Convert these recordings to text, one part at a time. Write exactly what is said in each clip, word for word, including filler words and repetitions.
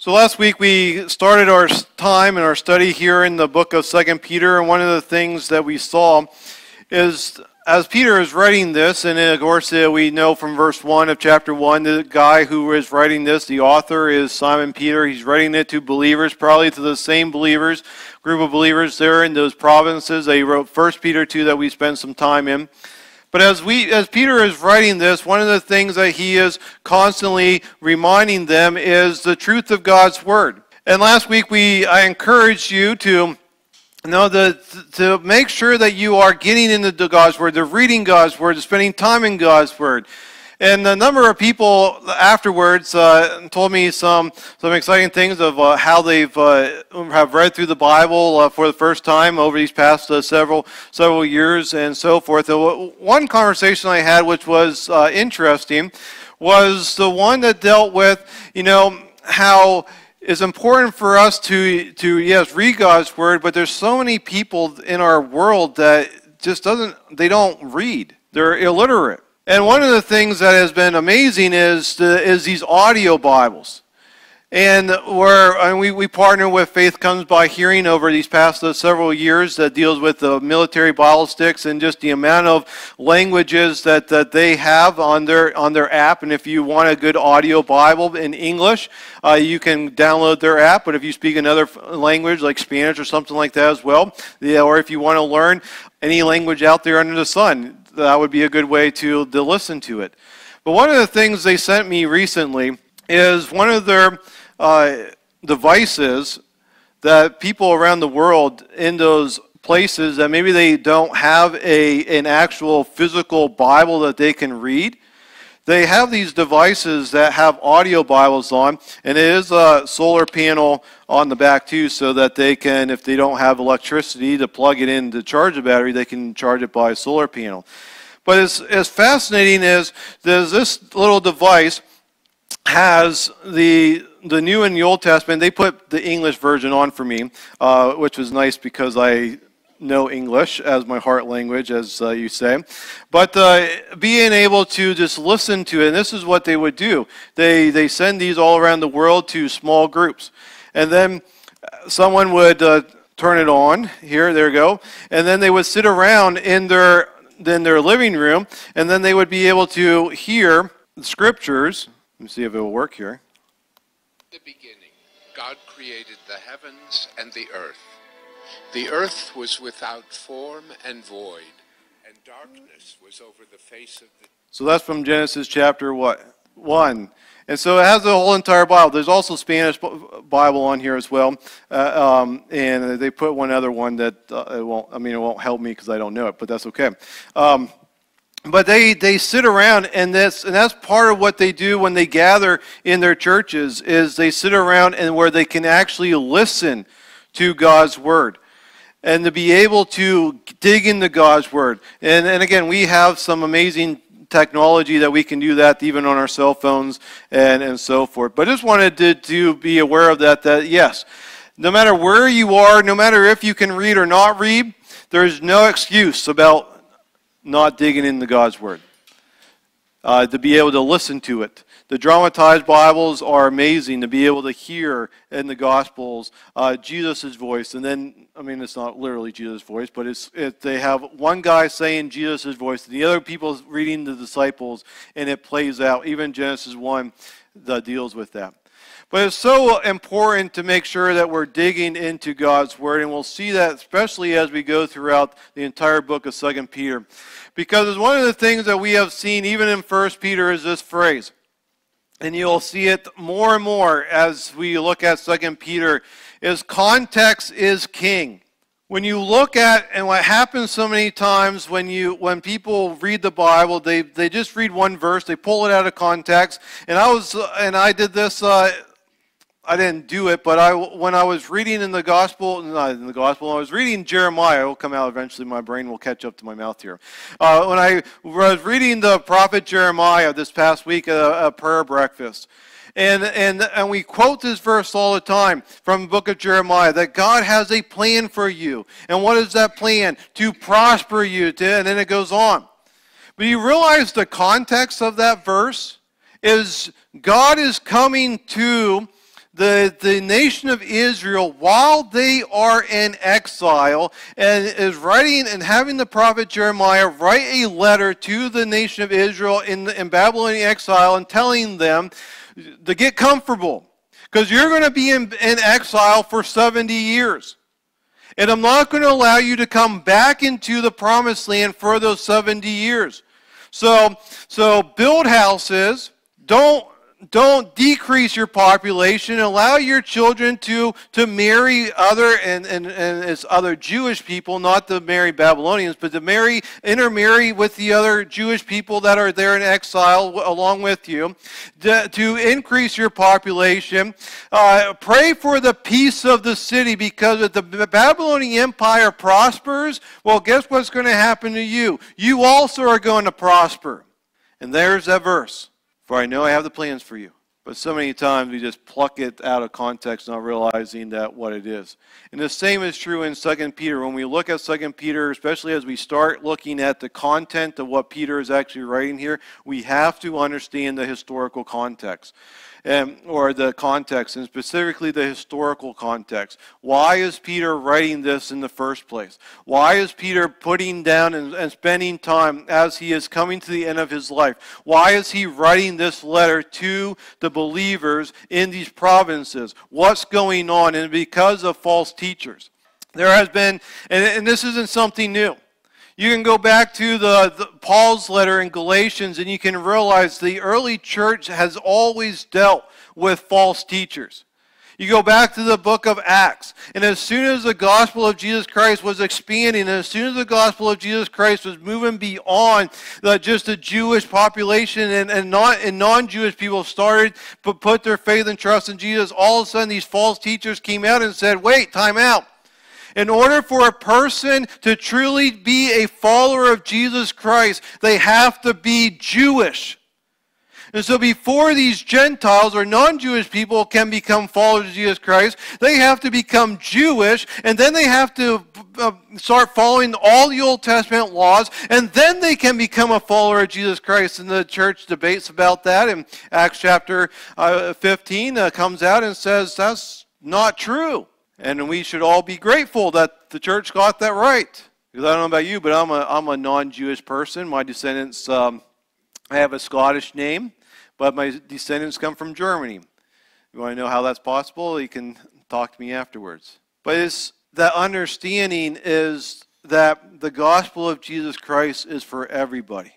So last week we started our time and our study here in the book of Second Peter, and one of the things that we saw is as Peter is writing this, and of course uh, we know from verse one of chapter one, the guy who is writing this, the author is Simon Peter. He's writing it to believers, probably to the same believers, group of believers there in those provinces that he wrote First Peter to that we spent some time in. But as we, as Peter is writing this, one of the things that he is constantly reminding them is the truth of God's Word. And last week we, I encouraged you to know the, to make sure that you are getting into God's Word, to reading God's Word, to spending time in God's Word. And a number of people afterwards uh, told me some some exciting things of uh, how they've uh, have read through the Bible uh, for the first time over these past uh, several several years and so forth. Uh, one conversation I had, which was uh, interesting, was the one that dealt with, you know, how it's important for us to to yes read God's Word, but there's so many people in our world that just doesn't they don't read. They're illiterate. And one of the things that has been amazing is the, is these audio Bibles. And where and we, we partner with Faith Comes by Hearing over these past uh, several years that deals with the military Bible sticks and just the amount of languages that, that they have on their on their app. And if you want a good audio Bible in English, uh, you can download their app. But if you speak another language like Spanish or something like that as well, yeah, or if you want to learn any language out there under the sun, that would be a good way to, to listen to it. But one of the things they sent me recently is one of their uh, devices that people around the world in those places that maybe they don't have a an actual physical Bible that they can read. They have these devices that have audio Bibles on, and it is a solar panel on the back too, so that they can, if they don't have electricity to plug it in to charge the battery, they can charge it by a solar panel. But as, as fascinating as this little device has the the New and the Old Testament, they put the English version on for me, uh, which was nice because I know English as my heart language, as uh, you say. But uh, being able to just listen to it, and this is what they would do. They they send these all around the world to small groups. And then someone would uh, turn it on. Here, there you go. And then they would sit around in their, in their living room, and then they would be able to hear the scriptures. Let me see if it will work here. In the beginning, God created the heavens and the earth. The earth was without form and void, and darkness was over the face of the... So that's from Genesis chapter what? One. And so it has the whole entire Bible. There's also Spanish Bible on here as well. Uh, um, and they put one other one that uh, it won't, I mean, it won't help me because I don't know it, but that's okay. Um, But they, they sit around, and that's, and that's part of what they do when they gather in their churches, is they sit around and where they can actually listen to God's Word and to be able to dig into God's Word. And, and again, we have some amazing technology that we can do that even on our cell phones and, and so forth. But I just wanted to, to be aware of that, that yes, no matter where you are, no matter if you can read or not read, there's no excuse about not digging into God's Word, uh, to be able to listen to it. The dramatized Bibles are amazing to be able to hear in the Gospels uh, Jesus' voice. And then, I mean, it's not literally Jesus' voice, but it's it, they have one guy saying Jesus' voice, and the other people reading the disciples, and it plays out. Even Genesis one that deals with that. But it's so important to make sure that we're digging into God's Word, and we'll see that especially as we go throughout the entire book of Second Peter. Because it's one of the things that we have seen even in First Peter is this phrase. And you'll see it more and more as we look at Second Peter, is context is king. When you look at, and what happens so many times when you when people read the Bible, they, they just read one verse, they pull it out of context. And I was and I did this uh, I didn't do it, but I, when I was reading in the gospel, not in the gospel, I was reading Jeremiah. It will come out eventually. My brain will catch up to my mouth here. Uh, when I was reading the prophet Jeremiah this past week at a, a prayer breakfast, and, and, and we quote this verse all the time from the book of Jeremiah, that God has a plan for you. And what is that plan? To prosper you. To, and then it goes on. But you realize the context of that verse is God is coming to the, the nation of Israel, while they are in exile, and is writing and having the prophet Jeremiah write a letter to the nation of Israel in, in Babylonian exile and telling them to get comfortable, because you're going to be in, in exile for seventy years. And I'm not going to allow you to come back into the promised land for those seventy years. So, so build houses, don't Don't decrease your population. Allow your children to, to marry other and, and, and it's other Jewish people, not to marry Babylonians, but to marry, intermarry with the other Jewish people that are there in exile along with you. To, to increase your population. Uh, pray for the peace of the city, because if the Babylonian Empire prospers, well, guess what's going to happen to you? You also are going to prosper. And there's that verse. For I know I have the plans for you. But so many times we just pluck it out of context, not realizing that what it is. And the same is true in Second Peter. When we look at Second Peter, especially as we start looking at the content of what Peter is actually writing here, we have to understand the historical context. Um, or the context, and specifically the historical context. Why is Peter writing this in the first place? Why is Peter putting down and, and spending time as he is coming to the end of his life? Why is he writing this letter to the believers in these provinces? What's going on? And because of false teachers. There has been, and, and this isn't something new. You can go back to the, the Paul's letter in Galatians, and you can realize the early church has always dealt with false teachers. You go back to the book of Acts, and as soon as the gospel of Jesus Christ was expanding, and as soon as the gospel of Jesus Christ was moving beyond the, just the Jewish population, and, and, not, and non-Jewish people started to put their faith and trust in Jesus, all of a sudden these false teachers came out and said, wait, time out. In order for a person to truly be a follower of Jesus Christ, they have to be Jewish. And so before these Gentiles or non-Jewish people can become followers of Jesus Christ, they have to become Jewish, and then they have to uh, start following all the Old Testament laws, and then they can become a follower of Jesus Christ. And the church debates about that. In Acts chapter uh, fifteen uh, comes out and says that's not true. And we should all be grateful that the church got that right. Because I don't know about you, but I'm a, I'm a non-Jewish person. My descendants, um, I have a Scottish name, but my descendants come from Germany. You want to know how that's possible? You can talk to me afterwards. But it's, that understanding is that the gospel of Jesus Christ is for everybody.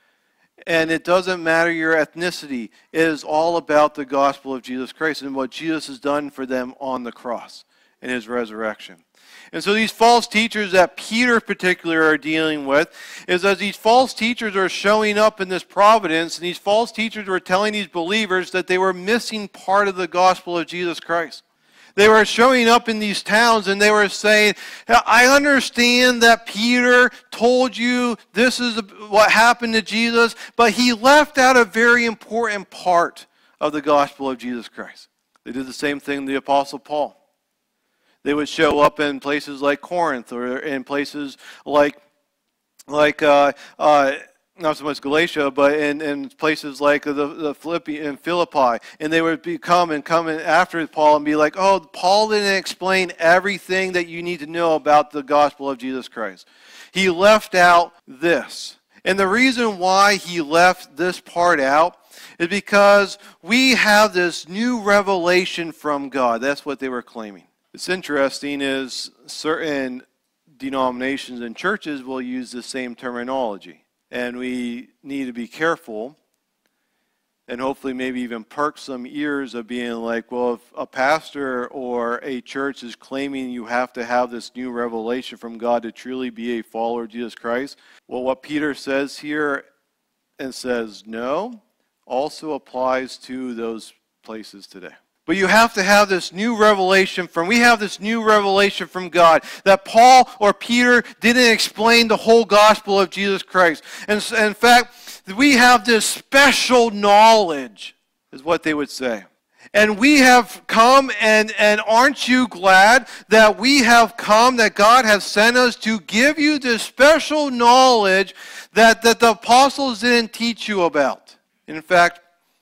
And it doesn't matter your ethnicity. It is all about the gospel of Jesus Christ and what Jesus has done for them on the cross in his resurrection. And so these false teachers that Peter particularly are dealing with is as these false teachers are showing up in this providence, and these false teachers were telling these believers that they were missing part of the gospel of Jesus Christ. They were showing up in these towns and they were saying, I understand that Peter told you this is what happened to Jesus, but he left out a very important part of the gospel of Jesus Christ. They did the same thing to the Apostle Paul. They would show up in places like Corinth or in places like, like uh, uh, not so much Galatia, but in, in places like the, the Philippi, in Philippi. And they would be, come and come in after Paul and be like, oh, Paul didn't explain everything that you need to know about the gospel of Jesus Christ. He left out this. And the reason why he left this part out is because we have this new revelation from God. That's what they were claiming. What's interesting is certain denominations and churches will use the same terminology. And we need to be careful and hopefully maybe even perk some ears of being like, well, if a pastor or a church is claiming you have to have this new revelation from God to truly be a follower of Jesus Christ, well, what Peter says here and says no also applies to those places today. But you have to have this new revelation from, we have this new revelation from God that Paul or Peter didn't explain the whole gospel of Jesus Christ. And in fact, we have this special knowledge, is what they would say. And we have come, and, and aren't you glad that we have come, that God has sent us to give you this special knowledge that, that the apostles didn't teach you about? In fact,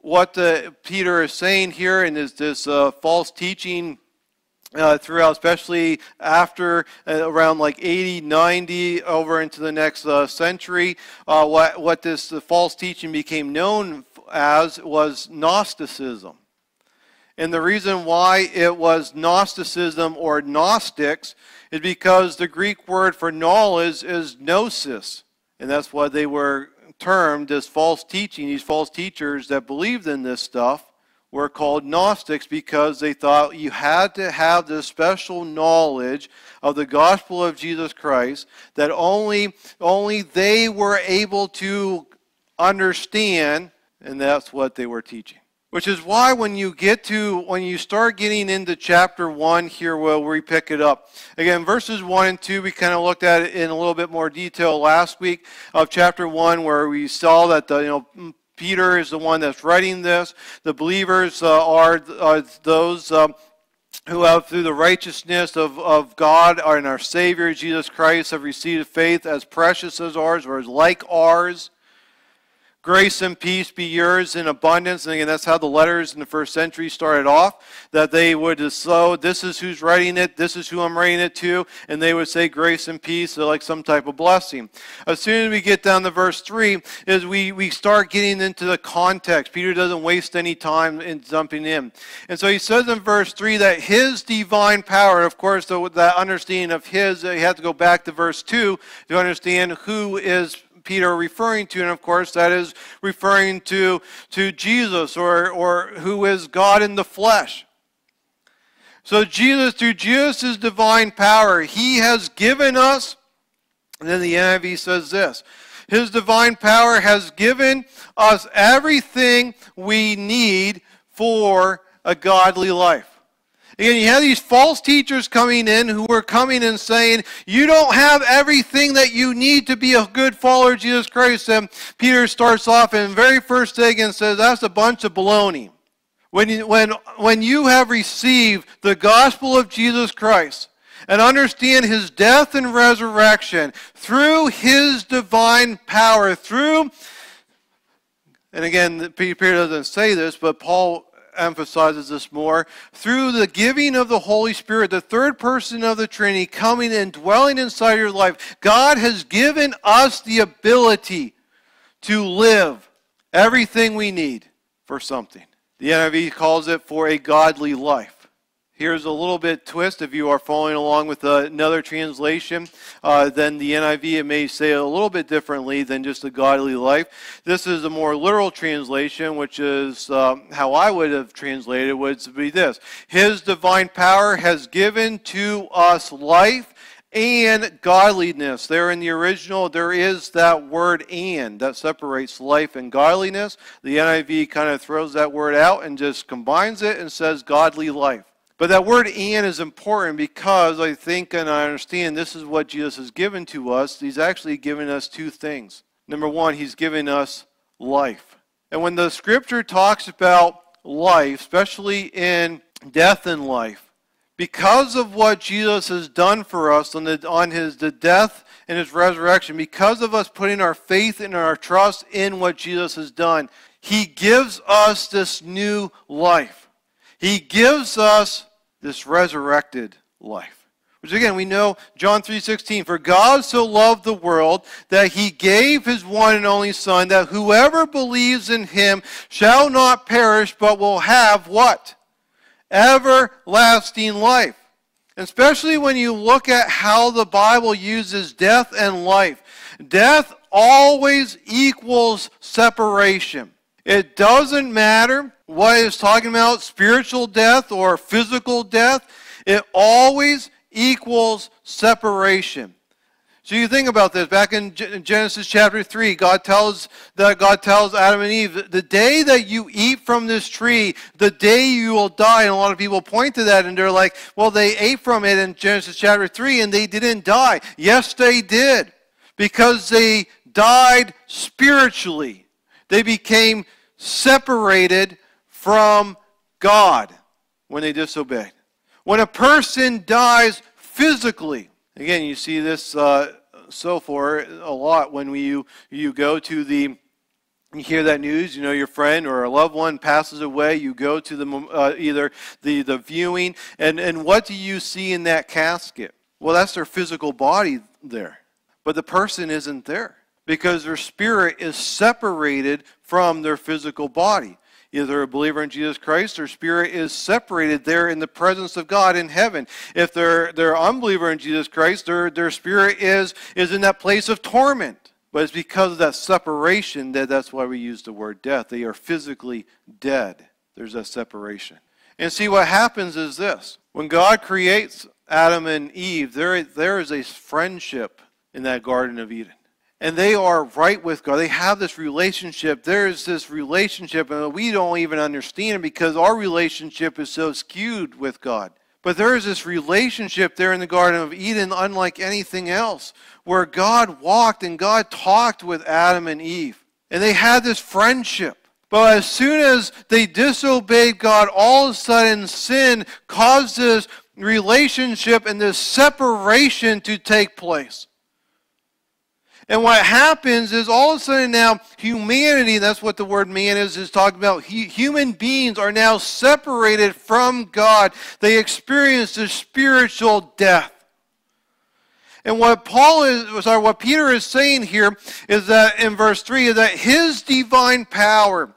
what the, Peter is saying here, and is this uh, false teaching uh, throughout, especially after uh, around like eighty, ninety, over into the next uh, century, uh, what, what this uh, false teaching became known as was Gnosticism. And the reason why it was Gnosticism or Gnostics is because the Greek word for knowledge is gnosis. And that's why they were termed as false teaching. These false teachers that believed in this stuff were called Gnostics because they thought you had to have this special knowledge of the gospel of Jesus Christ that only, only they were able to understand, and that's what they were teaching. Which is why when you get to, when you start getting into chapter one here, where we pick it up. Again, verses one and two, we kind of looked at it in a little bit more detail last week of chapter one, where we saw that the, you know, Peter is the one that's writing this. The believers uh, are, are those um, who have, through the righteousness of, of God and our Savior, Jesus Christ, have received faith as precious as ours, or as like ours. Grace and peace be yours in abundance. And again, that's how the letters in the first century started off, that they would just, so this is who's writing it, this is who I'm writing it to, and they would say grace and peace, so like some type of blessing. As soon as we get down to verse three, is we, we start getting into the context. Peter doesn't waste any time in jumping in. And so he says in verse three that his divine power, of course, the, that understanding of his, you have to go back to verse two to understand who is Peter referring to, and of course that is referring to, to Jesus, or, or who is God in the flesh. So Jesus, through Jesus' divine power, he has given us, and then the N I V says this, his divine power has given us everything we need for a godly life. Again, you have these false teachers coming in who are coming and saying, you don't have everything that you need to be a good follower of Jesus Christ. And Peter starts off in the very first thing and says, that's a bunch of baloney. When you, when, when you have received the gospel of Jesus Christ and understand his death and resurrection through his divine power, through, and again, Peter doesn't say this, but Paul emphasizes this more, through the giving of the Holy Spirit, the third person of the Trinity coming and dwelling inside your life, God has given us the ability to live everything we need for something. The N I V calls it for a godly life. Here's a little bit twist. If you are following along with another translation, uh, then the N I V, it may say a little bit differently than just a godly life. This is a more literal translation, which is um, how I would have translated, would be this. His divine power has given to us life and godliness. There in the original, there is that word and that separates life and godliness. The N I V kind of throws that word out and just combines it and says godly life. But that word and is important because I think and I understand this is what Jesus has given to us. He's actually given us two things. Number one, he's given us life. And when the scripture talks about life, especially in death and life, because of what Jesus has done for us on, the, on his the death and his resurrection, because of us putting our faith and our trust in what Jesus has done, he gives us this new life. He gives us this resurrected life. Which again, we know John three sixteen, for God so loved the world that he gave his one and only Son, that whoever believes in him shall not perish, but will have what? Everlasting life. And especially when you look at how the Bible uses death and life. Death always equals separation. It doesn't matter what it's talking about, spiritual death or physical death. It always equals separation. So you think about this. Back in Genesis chapter three, God tells that God tells Adam and Eve, the day that you eat from this tree, the day you will die. And a lot of people point to that and they're like, well, they ate from it in Genesis chapter three and they didn't die. Yes, they did. Because they died spiritually. They became separated from God when they disobeyed. When a person dies physically, again, you see this uh, so far a lot when we, you, you go to the You hear that news, you know your friend or a loved one passes away, you go to the uh, either the, the viewing, and, and what do you see in that casket? Well, that's their physical body there. But the person isn't there because their spirit is separated from their physical body. Either they're a believer in Jesus Christ, their spirit is separated there in the presence of God in heaven. If they're they're an unbeliever in Jesus Christ, their, their spirit is, is in that place of torment. But it's because of that separation that that's why we use the word death. They are physically dead. There's that separation. And see, what happens is this. When God creates Adam and Eve, there, there is a friendship in that Garden of Eden. And they are right with God. They have this relationship. There is this relationship, and we don't even understand it because our relationship is so skewed with God. But there is this relationship there in the Garden of Eden, unlike anything else, where God walked and God talked with Adam and Eve. And they had this friendship. But as soon as they disobeyed God, all of a sudden sin caused this relationship and this separation to take place. And what happens is all of a sudden now humanity, that's what the word man is, is talking about. He, human beings are now separated from God. They experience this spiritual death. And what Paul is, sorry, what Peter is saying here is that in verse three is that his divine power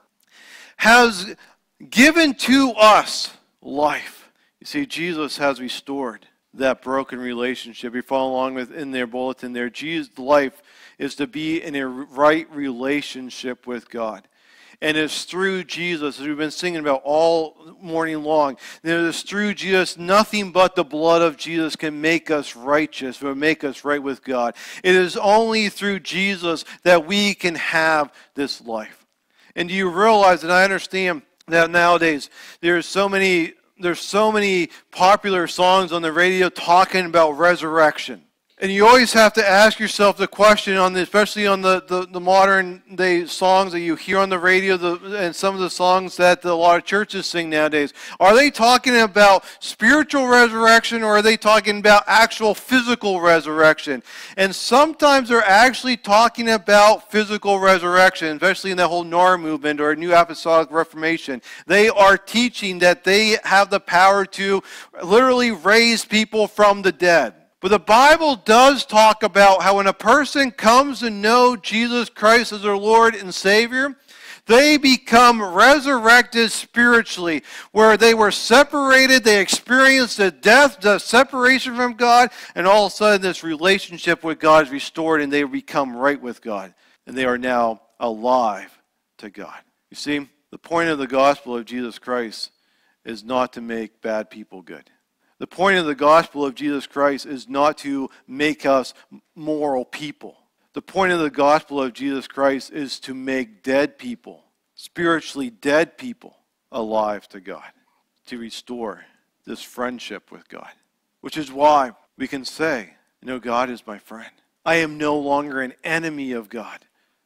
has given to us life. You see, Jesus has restored that broken relationship. You follow along with in their bulletin there. Jesus' life is to be in a right relationship with God. And it's through Jesus, as we've been singing about all morning long, it is through Jesus, nothing but the blood of Jesus can make us righteous or make us right with God. It is only through Jesus that we can have this life. And do you realize, and I understand that nowadays there's so many there's so many popular songs on the radio talking about resurrection. And you always have to ask yourself the question, on the, especially on the, the, the modern day songs that you hear on the radio the, and some of the songs that the, a lot of churches sing nowadays. Are they talking about spiritual resurrection or are they talking about actual physical resurrection? And sometimes they're actually talking about physical resurrection, especially in the whole N A R movement or New Apostolic Reformation. They are teaching that they have the power to literally raise people from the dead. But the Bible does talk about how when a person comes to know Jesus Christ as their Lord and Savior, they become resurrected spiritually, where they were separated, they experienced the death, the separation from God, and all of a sudden this relationship with God is restored and they become right with God. And they are now alive to God. You see, the point of the gospel of Jesus Christ is not to make bad people good. The point of the gospel of Jesus Christ is not to make us moral people. The point of the gospel of Jesus Christ is to make dead people, spiritually dead people, alive to God, to restore this friendship with God. Which is why we can say, you know, God is my friend. I am no longer an enemy of God,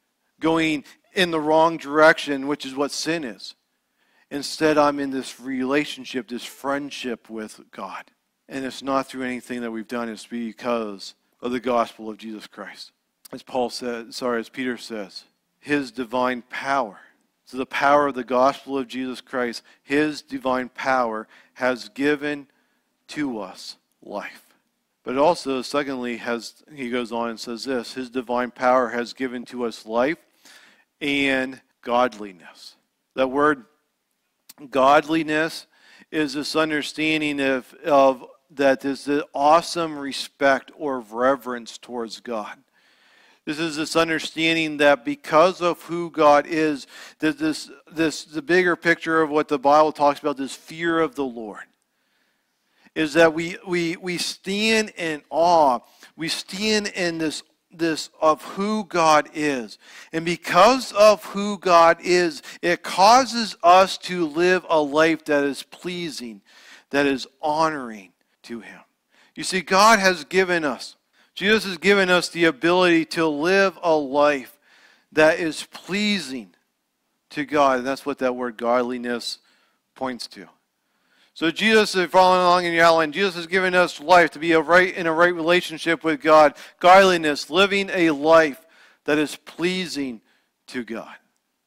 going in the wrong direction, which is what sin is. Instead, I'm in this relationship, this friendship with God. And it's not through anything that we've done. It's because of the gospel of Jesus Christ. As Paul says, sorry, as Peter says, his divine power. So the power of the gospel of Jesus Christ, his divine power has given to us life. But also, secondly, has he goes on and says this, his divine power has given to us life and godliness. That word godliness is this understanding of, of that is the awesome respect or reverence towards God. This is this understanding that because of who God is, that this this the bigger picture of what the Bible talks about, this fear of the Lord, is that we we we stand in awe. We stand in this this of who God is. And because of who God is, it causes us to live a life that is pleasing, that is honoring to him. You see, God has given us, Jesus has given us the ability to live a life that is pleasing to God. And that's what that word godliness points to. So Jesus, if following along in your outline, Jesus has given us life to be a right in a right relationship with God. Godliness, living a life that is pleasing to God.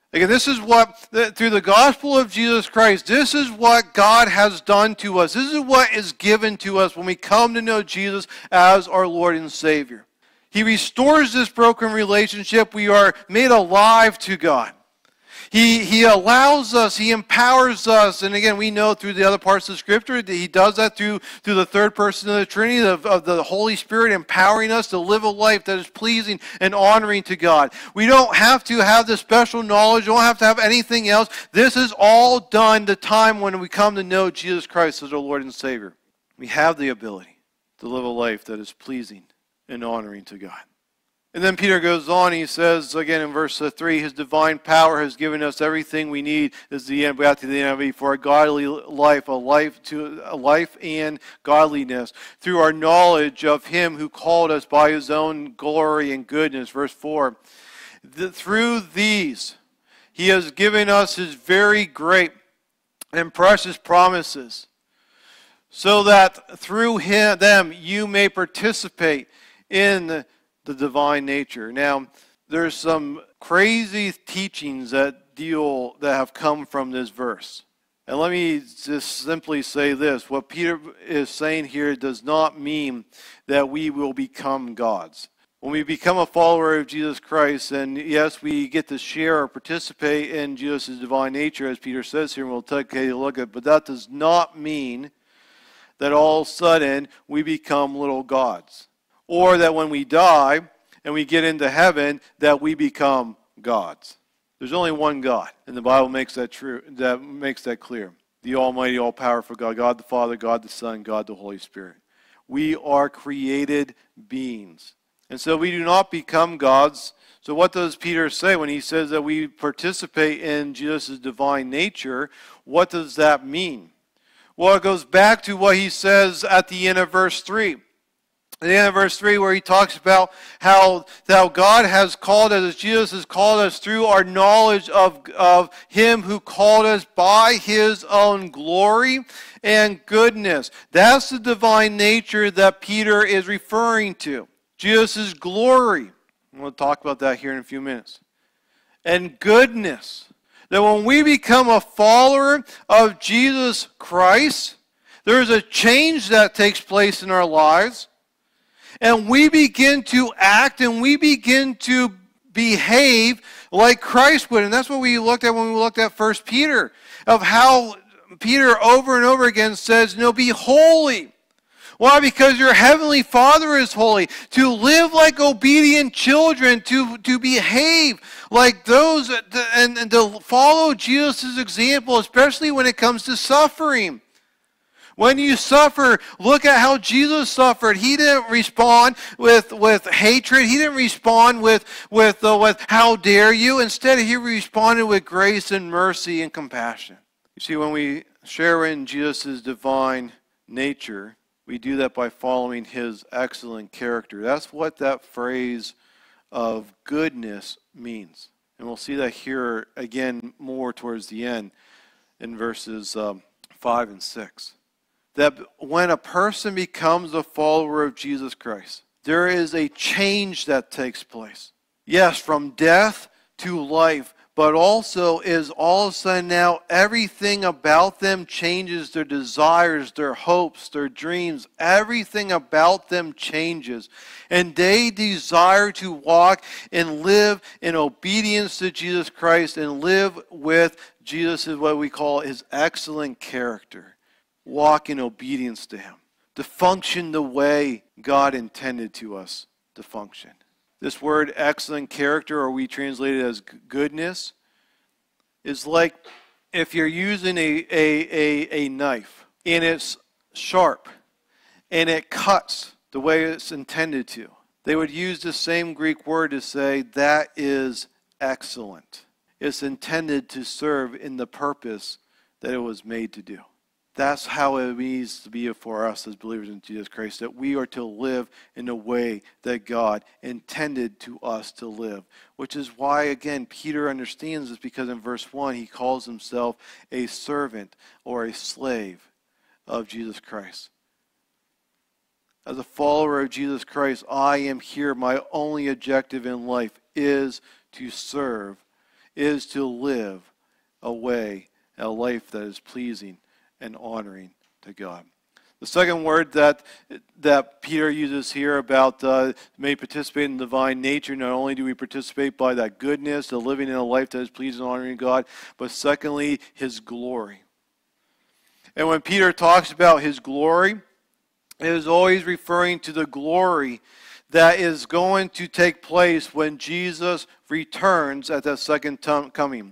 Again, this is what, through the gospel of Jesus Christ, this is what God has done to us. This is what is given to us when we come to know Jesus as our Lord and Savior. He restores this broken relationship. We are made alive to God. He, he allows us, He empowers us, and again, we know through the other parts of the Scripture, that He does that through, through the third person of the Trinity, of, of the Holy Spirit empowering us to live a life that is pleasing and honoring to God. We don't have to have this special knowledge, we don't have to have anything else. This is all done the time when we come to know Jesus Christ as our Lord and Savior. We have the ability to live a life that is pleasing and honoring to God. And then Peter goes on, he says, again in verse three, His divine power has given us everything we need. This is the end, back to the N I V, for a godly life, a life to a life and godliness, through our knowledge of Him who called us by His own glory and goodness. Verse four, the, through these He has given us His very great and precious promises, so that through him, them you may participate in the the divine nature. Now, there's some crazy teachings that deal that have come from this verse. And let me just simply say this. What Peter is saying here does not mean that we will become gods. When we become a follower of Jesus Christ, and yes, we get to share or participate in Jesus' divine nature, as Peter says here, and we'll take a look at it, but that does not mean that all of a sudden we become little gods. Or that when we die and we get into heaven, that we become gods. There's only one God, and the Bible makes that true. That makes that clear. The Almighty, all-powerful God, God the Father, God the Son, God the Holy Spirit. We are created beings. And so we do not become gods. So what does Peter say when he says that we participate in Jesus' divine nature? What does that mean? Well, it goes back to what he says at the end of verse three. At the end of verse three, where he talks about how, how God has called us, as Jesus has called us through our knowledge of, of Him who called us by His own glory and goodness. That's the divine nature that Peter is referring to. Jesus' glory. We'll talk about that here in a few minutes. And goodness. That when we become a follower of Jesus Christ, there's a change that takes place in our lives. And we begin to act and we begin to behave like Christ would. And that's what we looked at when we looked at First Peter, of how Peter over and over again says, no, be holy. Why? Because your heavenly Father is holy. To live like obedient children, to, to behave like those, and, and to follow Jesus' example, especially when it comes to suffering. When you suffer, look at how Jesus suffered. He didn't respond with, with hatred. He didn't respond with, with, uh, with how dare you. Instead, He responded with grace and mercy and compassion. You see, when we share in Jesus' divine nature, we do that by following His excellent character. That's what that phrase of goodness means. And we'll see that here again more towards the end in verses um, five and six. That when a person becomes a follower of Jesus Christ, there is a change that takes place. Yes, from death to life, but also is all of a sudden now everything about them changes. Their desires, their hopes, their dreams, everything about them changes. And they desire to walk and live in obedience to Jesus Christ and live with Jesus, is what we call His excellent character. Walk in obedience to Him, to function the way God intended to us to function. This word excellent character, or we translate it as goodness, is like if you're using a, a, a, a knife and it's sharp and it cuts the way it's intended to. They would use the same Greek word to say that is excellent. It's intended to serve in the purpose that it was made to do. That's how it needs to be for us as believers in Jesus Christ, that we are to live in the way that God intended to us to live. Which is why, again, Peter understands this, because in verse one he calls himself a servant or a slave of Jesus Christ. As a follower of Jesus Christ, I am here. My only objective in life is to serve is to live a way, a life that is pleasing and honoring to God. The second word that that Peter uses here about uh, may participate in the divine nature, not only do we participate by that goodness, the living in a life that is pleasing and honoring God, but secondly, his glory. And when Peter talks about his glory, it is always referring to the glory that is going to take place when Jesus returns at that second t- coming.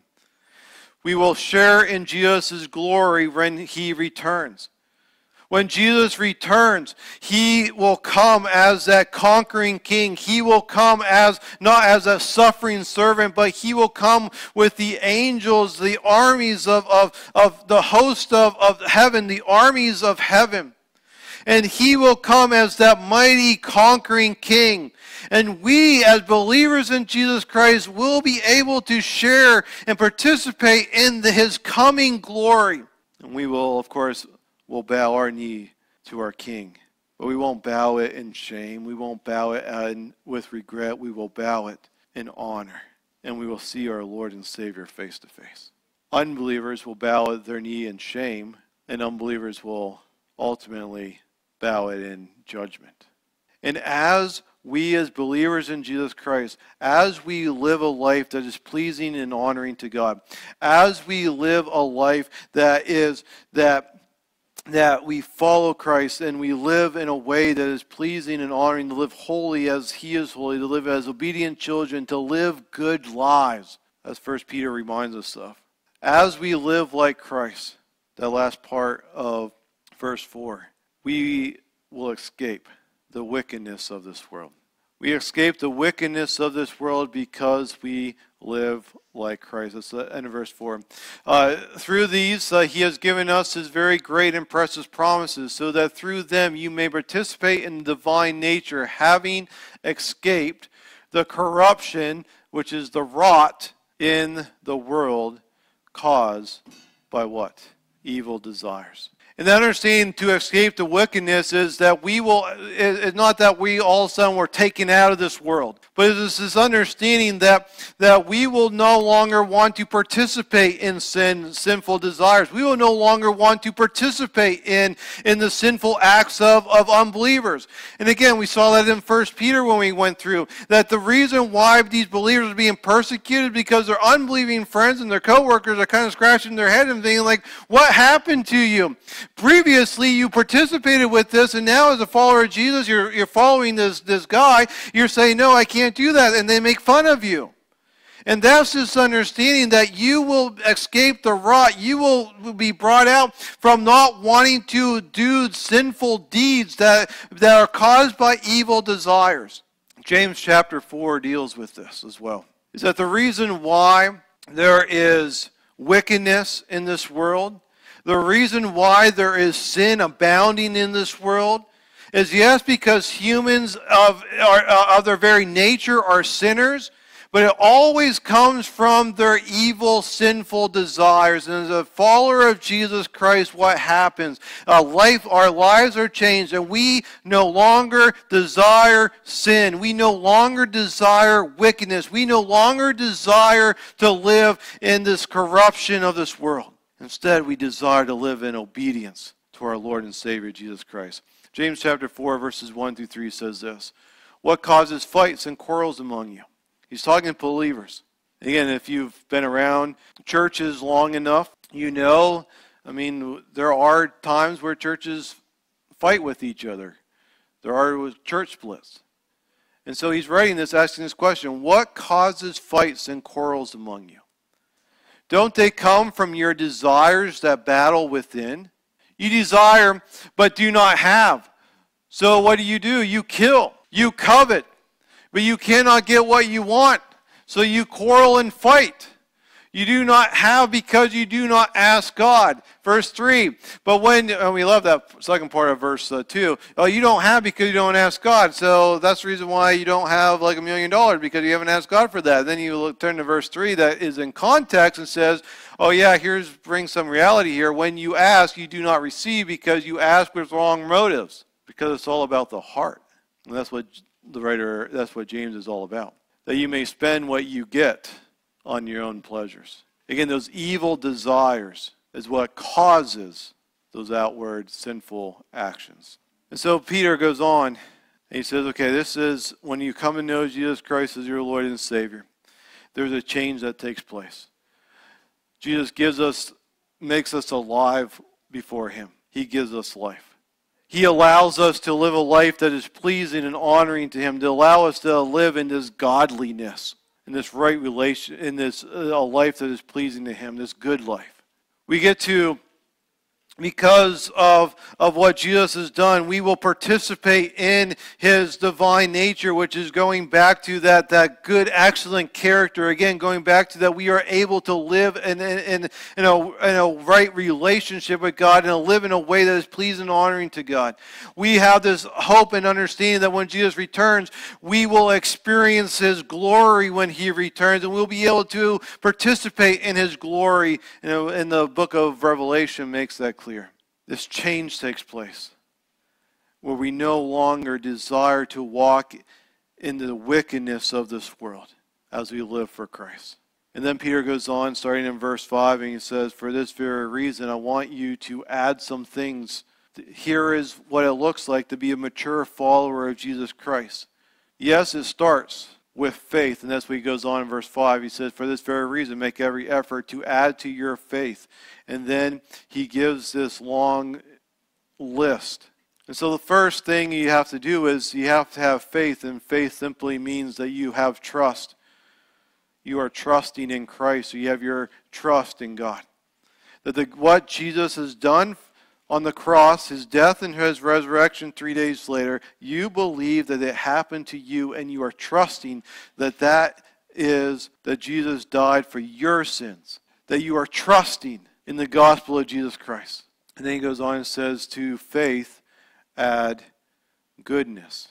We will share in Jesus' glory when he returns. When Jesus returns, he will come as that conquering king. He will come as not as a suffering servant, but he will come with the angels, the armies of, of, of the host of, of heaven, the armies of heaven. And he will come as that mighty conquering king. And we, as believers in Jesus Christ, will be able to share and participate in the, his coming glory. And we will, of course, will bow our knee to our King. But we won't bow it in shame. We won't bow it in, with regret. We will bow it in honor. And we will see our Lord and Savior face to face. Unbelievers will bow their knee in shame, and unbelievers will ultimately bow it in judgment. And as we as believers in Jesus Christ, as we live a life that is pleasing and honoring to God, as we live a life that is that that we follow Christ and we live in a way that is pleasing and honoring, to live holy as he is holy, to live as obedient children, to live good lives, as First Peter reminds us of. As we live like Christ, that last part of verse four, we will escape the wickedness of this world. We escape the wickedness of this world because we live like Christ. That's the end of verse four. Uh, through these, uh, he has given us his very great and precious promises, so that through them you may participate in the divine nature, having escaped the corruption which is the rot in the world caused by what? Evil desires. And the understanding to escape the wickedness is that we will, it's not that we all of a sudden were taken out of this world, but it is this understanding that, that we will no longer want to participate in sin, sinful desires. We will no longer want to participate in, in the sinful acts of, of unbelievers. And again, we saw that in First Peter when we went through, that the reason why these believers are being persecuted because their unbelieving friends and their co-workers are kind of scratching their head and thinking like, what happened to you? Previously, you participated with this, and now as a follower of Jesus, you're, you're following this, this guy. You're saying, no, I can't do that, and they make fun of you. And that's this understanding that you will escape the rot. You will be brought out from not wanting to do sinful deeds that, that are caused by evil desires. James chapter four deals with this as well. Is that the reason why there is wickedness in this world, the reason why there is sin abounding in this world is, yes, because humans of, are, of their very nature are sinners, but it always comes from their evil, sinful desires. And as a follower of Jesus Christ, what happens? Uh, life, our lives are changed, and we no longer desire sin. We no longer desire wickedness. We no longer desire to live in this corruption of this world. Instead, we desire to live in obedience to our Lord and Savior, Jesus Christ. James chapter four, verses one through three says this: what causes fights and quarrels among you? He's talking to believers. Again, if you've been around churches long enough, you know, I mean, there are times where churches fight with each other. There are church splits. And so he's writing this, asking this question: what causes fights and quarrels among you? Don't they come from your desires that battle within? You desire, but do not have. So what do you do? You kill. You covet. But you cannot get what you want. So you quarrel and fight. You do not have because you do not ask God. Verse three. But when, and we love that second part of verse uh, two. Oh, you don't have because you don't ask God. So that's the reason why you don't have like a million dollars, because you haven't asked God for that. Then you look, turn to verse three that is in context and says, oh yeah, here's, brings some reality here. When you ask, you do not receive because you ask with wrong motives. Because it's all about the heart. And that's what the writer, that's what James is all about. That you may spend what you get on your own pleasures. Again, those evil desires is what causes those outward sinful actions. And so Peter goes on, and he says, okay, this is when you come to know Jesus Christ as your Lord and Savior, there's a change that takes place. Jesus gives us, makes us alive before him. He gives us life. He allows us to live a life that is pleasing and honoring to him, to allow us to live in this godliness, in this right relation, in this uh, a life that is pleasing to him, this good life. We get to, because of, of what Jesus has done, we will participate in his divine nature, which is going back to that, that good, excellent character. Again, going back to that we are able to live in, in, in, in, a, in a right relationship with God and to live in a way that is pleasing and honoring to God. We have this hope and understanding that when Jesus returns, we will experience his glory when he returns, and we'll be able to participate in his glory. You know, in the book of Revelation makes that clear. Clear. This change takes place where we no longer desire to walk into the wickedness of this world as we live for Christ. And then Peter goes on, starting in verse five, and he says, for this very reason, I want you to add some things. Here is what it looks like to be a mature follower of Jesus Christ. Yes, it starts with faith, and that's what he goes on in verse five. He says, for this very reason, make every effort to add to your faith. And then he gives this long list. And so the first thing you have to do is you have to have faith, and faith simply means that you have trust. You are trusting in Christ, so you have your trust in God. That the, what Jesus has done on the cross, his death and his resurrection three days later, you believe that it happened to you, and you are trusting that that is that Jesus died for your sins. That you are trusting in the gospel of Jesus Christ. And then he goes on and says, to faith add goodness.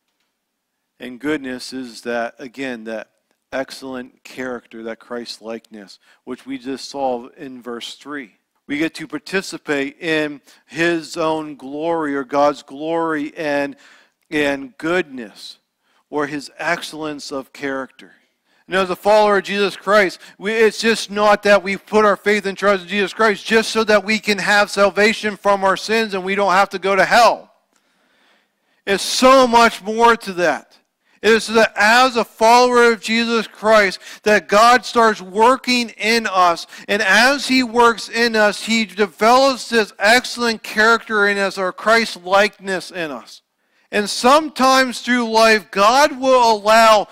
And goodness is that, again, that excellent character, that Christ-likeness, which we just saw in verse three. We get to participate in his own glory, or God's glory and, and goodness, or his excellence of character. And as a follower of Jesus Christ, we, it's just not that we put our faith and trust in Jesus Christ just so that we can have salvation from our sins and we don't have to go to hell. It's so much more to that. It is that as a follower of Jesus Christ, that God starts working in us. And as he works in us, he develops this excellent character in us, or Christ-likeness in us. And sometimes through life, God will allow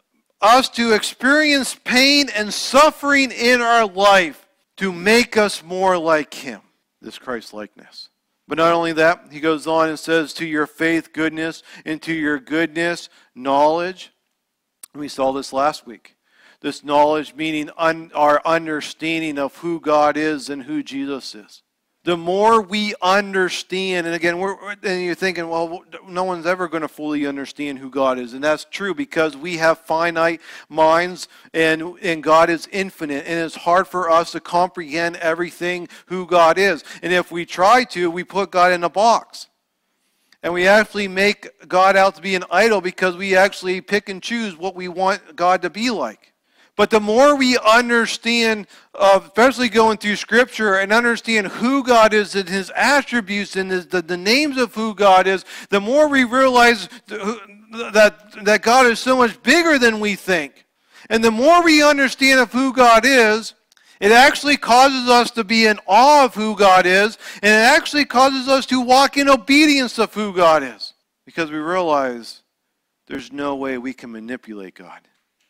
us to experience pain and suffering in our life to make us more like him, this Christ-likeness. But not only that, he goes on and says, to your faith, goodness, and to your goodness, knowledge. We saw this last week. This knowledge meaning un- our understanding of who God is and who Jesus is. The more we understand, and again, we're, and you're thinking, well, no one's ever going to fully understand who God is. And that's true, because we have finite minds, and, and God is infinite. And it's hard for us to comprehend everything who God is. And if we try to, we put God in a box. And we actually make God out to be an idol, because we actually pick and choose what we want God to be like. But the more we understand, uh, especially going through Scripture, and understand who God is and his attributes and his, the, the names of who God is, the more we realize that, that God is so much bigger than we think. And the more we understand of who God is, it actually causes us to be in awe of who God is, and it actually causes us to walk in obedience of who God is. Because we realize there's no way we can manipulate God.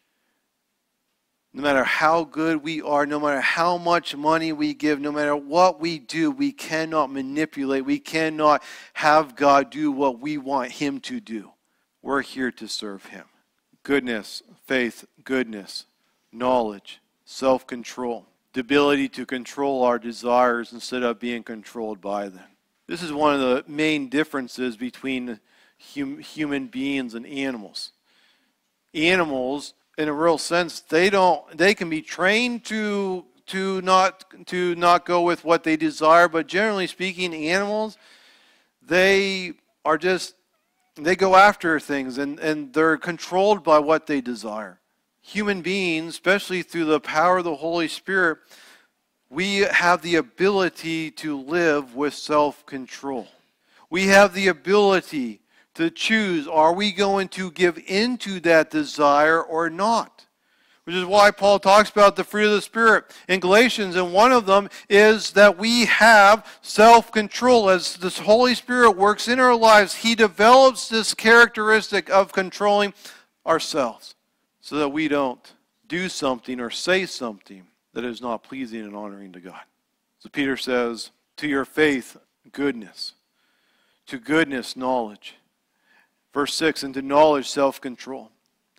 No matter how good we are, no matter how much money we give, no matter what we do, we cannot manipulate. We cannot have God do what we want him to do. We're here to serve him. Goodness, faith, goodness, knowledge, self-control, the ability to control our desires instead of being controlled by them. This is one of the main differences between hum- human beings and animals. Animals, in a real sense, they don't. They can be trained to to not to not go with what they desire, but generally speaking, animals, they are just they go after things, and, and they're controlled by what they desire. human beings, especially through the power of the Holy Spirit, we have the ability to live with self-control. We have the ability to choose, are we going to give into that desire or not? Which is why Paul talks about the fruit of the Spirit in Galatians, and one of them is that we have self-control. As this Holy Spirit works in our lives, He develops this characteristic of controlling ourselves so that we don't do something or say something that is not pleasing and honoring to God. So Peter says, to your faith, goodness. To goodness, knowledge. Verse six, and to knowledge, self-control.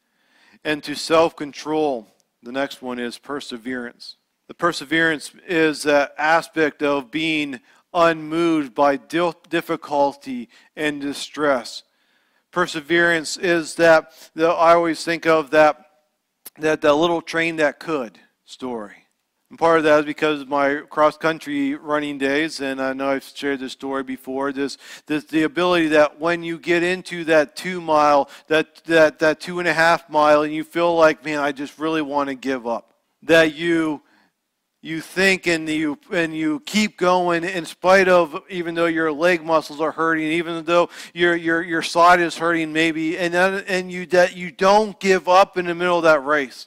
And to self-control, the next one is perseverance. The perseverance is that aspect of being unmoved by difficulty and distress. Perseverance is that, that I always think of that, that the little train that could story. And part of that is because of my cross-country running days, and I know I've shared this story before, this, this the ability that when you get into that two mile, that, that, that two and a half mile, and you feel like, man, I just really want to give up, that you you think and you and you keep going in spite of, even though your leg muscles are hurting, even though your your your side is hurting maybe, and then, and you that you don't give up in the middle of that race.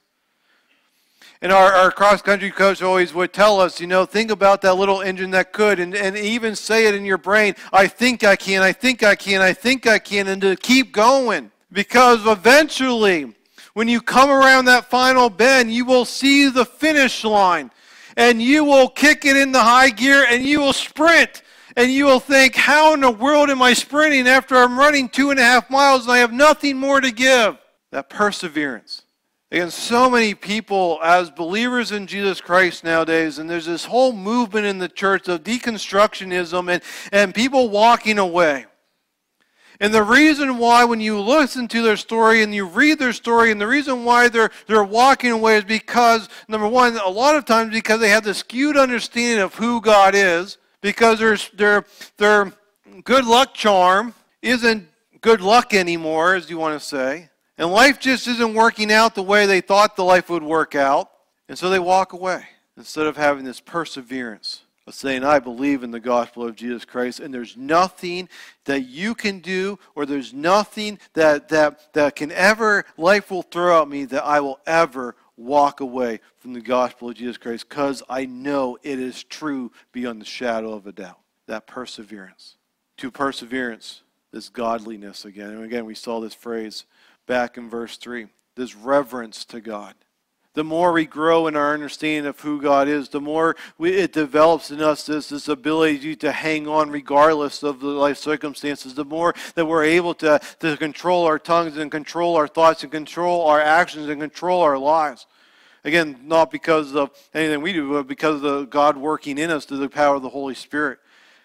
And our, our cross-country coach always would tell us, you know, think about that little engine that could, and, and even say it in your brain, I think I can, I think I can, I think I can, and to keep going. Because eventually, when you come around that final bend, you will see the finish line, and you will kick it into high gear, and you will sprint, and you will think, how in the world am I sprinting after I'm running two and a half miles and I have nothing more to give? That perseverance. Again, so many people as believers in Jesus Christ nowadays, and there's this whole movement in the church of deconstructionism and, and people walking away. And the reason why, when you listen to their story and you read their story, and the reason why they're they're walking away is because, number one, a lot of times because they have this skewed understanding of who God is, because their their their good luck charm isn't good luck anymore, as you want to say. And life just isn't working out the way they thought the life would work out. And so they walk away instead of having this perseverance of saying, I believe in the gospel of Jesus Christ, and there's nothing that you can do, or there's nothing that, that, that can ever, life will throw at me, that I will ever walk away from the gospel of Jesus Christ, because I know it is true beyond the shadow of a doubt. That perseverance. To perseverance, this godliness again. And again, we saw this phrase back in verse three, this reverence to God. The more we grow in our understanding of who God is, the more we, it develops in us this, this ability to hang on regardless of the life circumstances. The more that we're able to, to control our tongues and control our thoughts and control our actions and control our lives. Again, not because of anything we do, but because of the God working in us through the power of the Holy Spirit.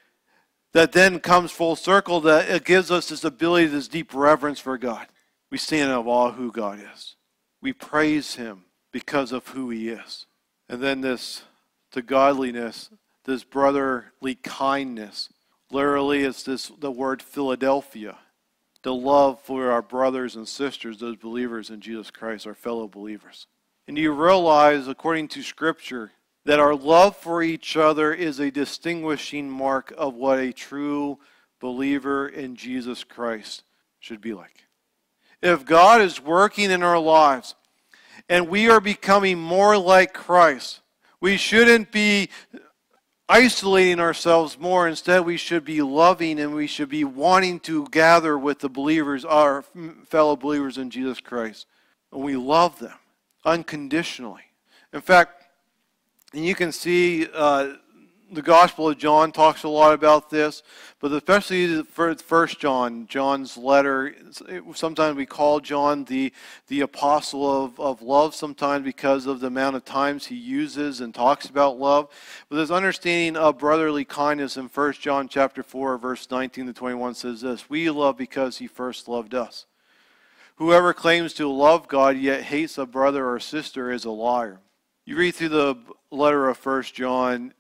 That then comes full circle, that it gives us this ability, this deep reverence for God. We stand in awe of who God is. We praise Him because of who He is. And then this, to godliness, this brotherly kindness. Literally, it's this the word Philadelphia. The love for our brothers and sisters, those believers in Jesus Christ, our fellow believers. And do you realize, according to Scripture, that our love for each other is a distinguishing mark of what a true believer in Jesus Christ should be like? If God is working in our lives and we are becoming more like Christ, we shouldn't be isolating ourselves more. Instead, we should be loving, and we should be wanting to gather with the believers, our fellow believers in Jesus Christ. And we love them unconditionally. In fact, and you can see uh, the Gospel of John talks a lot about this, but especially for First John, John's letter. Sometimes we call John the, the apostle of, of love, sometimes because of the amount of times he uses and talks about love. But this understanding of brotherly kindness in First John chapter four, verse nineteen to twenty-one says this, we love because He first loved us. Whoever claims to love God yet hates a brother or sister is a liar. You read through the letter of First John.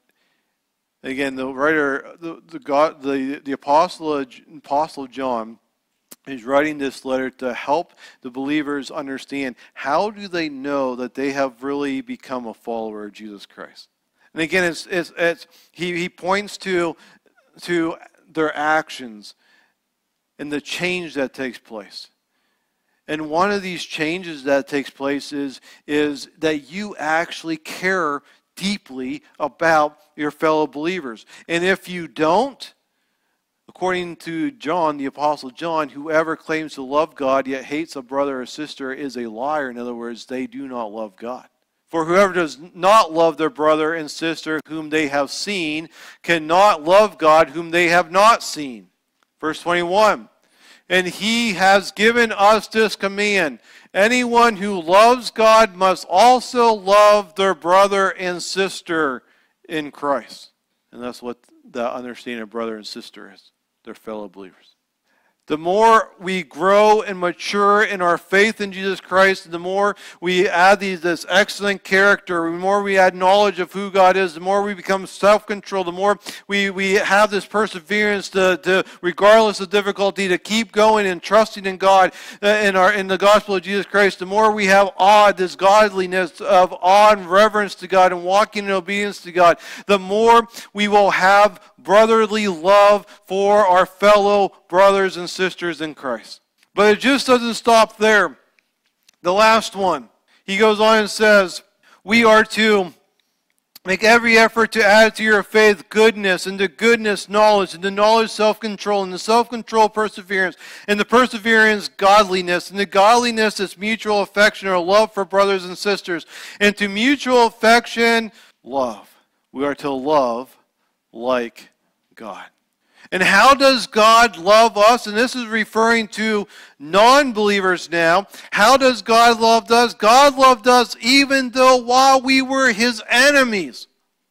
Again, the writer, the the God, the the apostle, apostle John, He's writing this letter to help the believers understand how do they know that they have really become a follower of Jesus Christ. And again, it's, it's, it's, he, he points to, to their actions and the change that takes place. And one of these changes that takes place is, is that you actually care deeply about your fellow believers. And if you don't, according to John, the Apostle John, whoever claims to love God yet hates a brother or sister is a liar. In other words, they do not love God. For whoever does not love their brother and sister whom they have seen cannot love God whom they have not seen. Verse twenty-one, and he has given us this command, anyone who loves God must also love their brother and sister in Christ. And that's what the understanding of brother and sister is. Their fellow believers. The more we grow and mature in our faith in Jesus Christ, the more we add these, this excellent character, the more we add knowledge of who God is, the more we become self-controlled, the more we, we have this perseverance to, to, regardless of difficulty, to keep going and trusting in God, uh, in, our, in the gospel of Jesus Christ, the more we have awe, this godliness of awe and reverence to God and walking in obedience to God, the more we will have brotherly love for our fellow brothers and sisters in Christ. But it just doesn't stop there. The last one, he goes on and says, we are to make every effort to add to your faith goodness, and to goodness knowledge, and to knowledge self-control, and to self-control perseverance, and the perseverance godliness, and the godliness is mutual affection or love for brothers and sisters, and to mutual affection, love. We are to love like God. And how does God love us? And this is referring to non-believers now. How does God love us? God loved us even though while we were his enemies.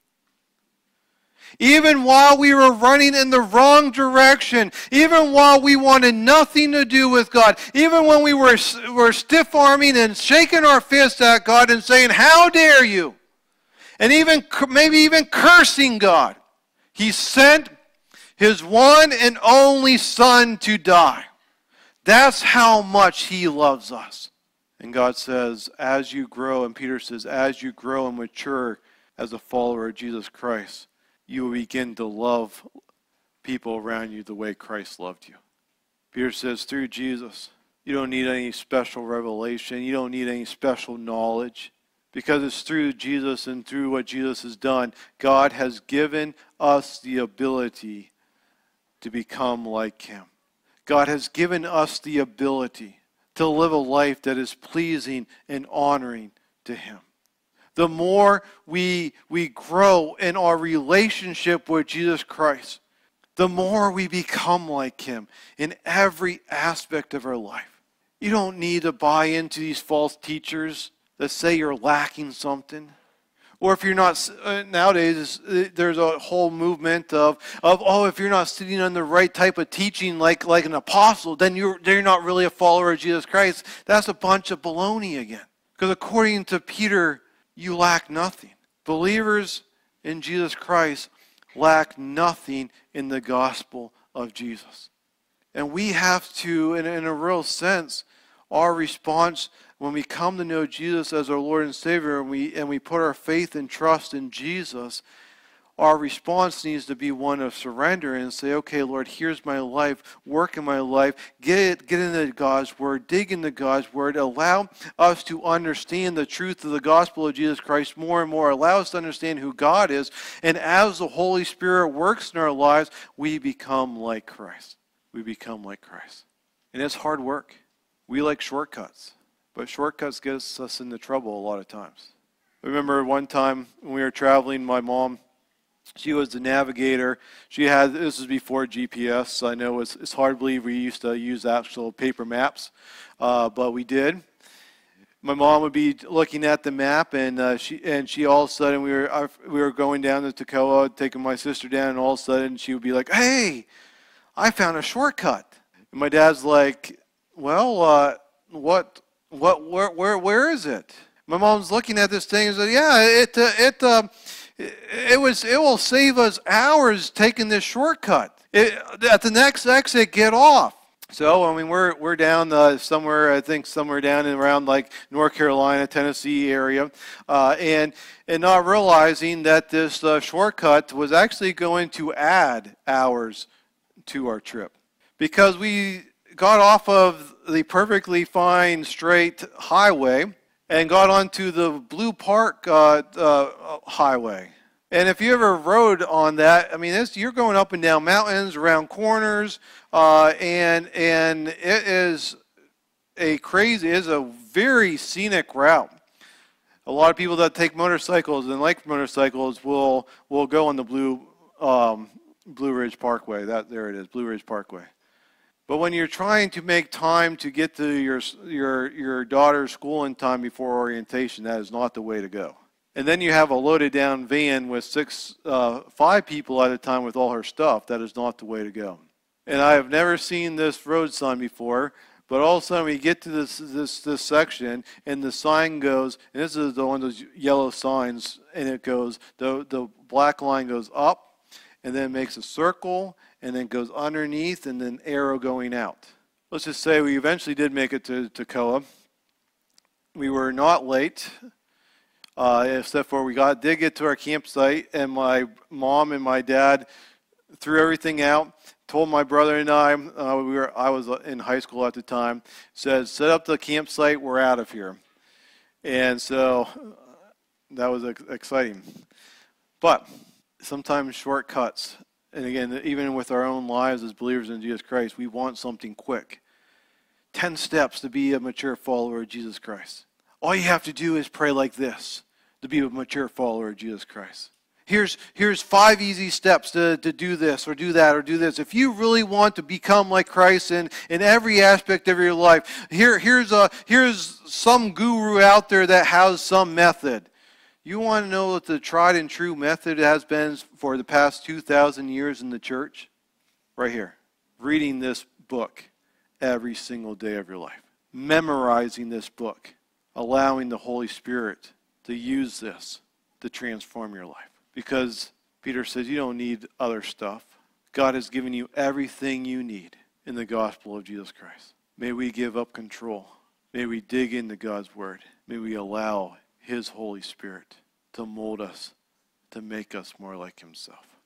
Even while we were running in the wrong direction. Even while we wanted nothing to do with God. Even when we were, were stiff-arming and shaking our fists at God and saying, how dare you? And even maybe even cursing God. He sent his one and only Son to die. That's how much he loves us. And God says, as you grow, and Peter says, as you grow and mature as a follower of Jesus Christ, you will begin to love people around you the way Christ loved you. Peter says, through Jesus, you don't need any special revelation. You don't need any special knowledge. Because it's through Jesus and through what Jesus has done, God has given us the ability to become like him. God has given us the ability to live a life that is pleasing and honoring to him. The more we, we grow in our relationship with Jesus Christ, the more we become like him in every aspect of our life. You don't need to buy into these false teachers that say you're lacking something. Or if you're not, nowadays, there's a whole movement of, of oh, if you're not sitting on the right type of teaching like, like an apostle, then you're, you're not really a follower of Jesus Christ. That's a bunch of baloney again. Because according to Peter, you lack nothing. Believers in Jesus Christ lack nothing in the gospel of Jesus. And we have to, in, in a real sense, our response when we come to know Jesus as our Lord and Savior, and we and we put our faith and trust in Jesus, our response needs to be one of surrender and say, okay, Lord, here's my life, work in my life, get it, get into God's Word, dig into God's Word, allow us to understand the truth of the gospel of Jesus Christ more and more, allow us to understand who God is, and as the Holy Spirit works in our lives, we become like Christ. We become like Christ. And it's hard work. We like shortcuts. But shortcuts get us into trouble a lot of times. I remember one time when we were traveling, my mom, she was the navigator. She had, this was before G P S, so I know it's, it's hard to believe we used to use actual paper maps, uh, but we did. My mom would be looking at the map, and uh, she and she all of a sudden, we were uh, we were going down to Toccoa, taking my sister down, and all of a sudden she would be like, hey, I found a shortcut. And my dad's like, well, uh, what... What? Where? Where? Where is it? My mom's looking at this thing and said, "Yeah, it. Uh, it. Uh, it was. It will save us hours taking this shortcut. It, at the next exit, get off." So, I mean, we're we're down uh, somewhere, I think somewhere down in around like North Carolina, Tennessee area, uh, and and not realizing that this uh, shortcut was actually going to add hours to our trip, because we got off of the perfectly fine straight highway and got onto the Blue Park uh, uh, highway. And if you ever rode on that, I mean, it's, you're going up and down mountains, around corners, uh, and and it is a crazy, it is a very scenic route. A lot of people that take motorcycles and like motorcycles will will go on the Blue um, Blue Ridge Parkway. That there it is, Blue Ridge Parkway. But when you're trying to make time to get to your your your daughter's school in time before orientation, that is not the way to go. And then you have a loaded down van with six, uh, five people at a time with all her stuff. That is not the way to go. And I have never seen this road sign before, but all of a sudden we get to this this this section, and the sign goes, and this is the one of those yellow signs, and it goes, the the black line goes up, and then makes a circle, and then goes underneath, and then arrow going out. Let's just say we eventually did make it to Toccoa. We were not late. Uh, except for we got did get to our campsite, and my mom and my dad threw everything out. Told my brother and I, uh, we were I was in high school at the time, said, "Set up the campsite. We're out of here." And so that was exciting. But sometimes shortcuts, and again, even with our own lives as believers in Jesus Christ, we want something quick. Ten steps to be a mature follower of Jesus Christ. All you have to do is pray like this to be a mature follower of Jesus Christ. Here's, here's five easy steps to, to do this or do that or do this. If you really want to become like Christ in, in every aspect of your life, here, here's, a, here's some guru out there that has some method. You want to know what the tried and true method has been for the past two thousand years in the church? Right here. Reading this book every single day of your life. Memorizing this book. Allowing the Holy Spirit to use this to transform your life. Because Peter says you don't need other stuff. God has given you everything you need in the gospel of Jesus Christ. May we give up control. May we dig into God's word. May we allow his Holy Spirit to mold us, to make us more like himself.